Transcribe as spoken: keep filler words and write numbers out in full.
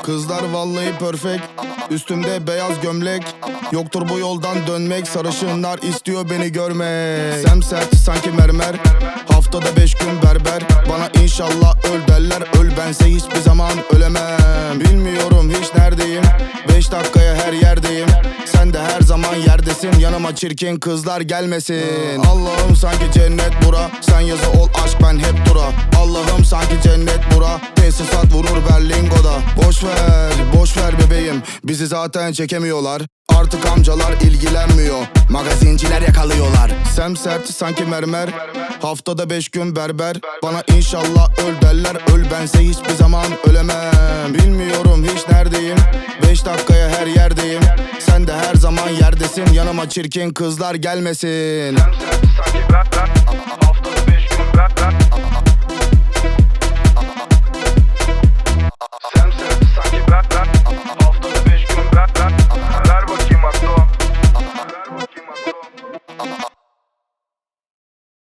Kızlar vallahi perfect, üstümde beyaz gömlek. Yoktur bu yoldan dönmek, sarışınlar istiyor beni görmek. Semsert sanki mermer, haftada beş gün berber. Bana inşallah öl derler, öl bense hiçbir zaman ölemem. Bilmiyorum hiç neredeyim, beş dakikaya her yerdeyim. Sen de her zaman yerdesin, yanıma çirkin kızlar gelmesin. Allah'ım sanki cennet bura, sen yazı ol aşk ben hep dura. Allah'ım sanki cennet bura, tesisat vurur Berlingo'da. Boş ver, boş ver bebeğim, bizi zaten çekemiyorlar. Artık amcalar ilgilenmiyor, magazinciler yakalıyorlar. Semsert sanki mermer, haftada beş gün berber. Bana inşallah öl derler, öl bense hiçbir zaman ölemem. Bilmiyorum hiç neredeyim, beş dakikaya her yerdeyim. Sen de her zaman yerdesin, yanıma çirkin kızlar gelmesin. Semsert sanki mermer,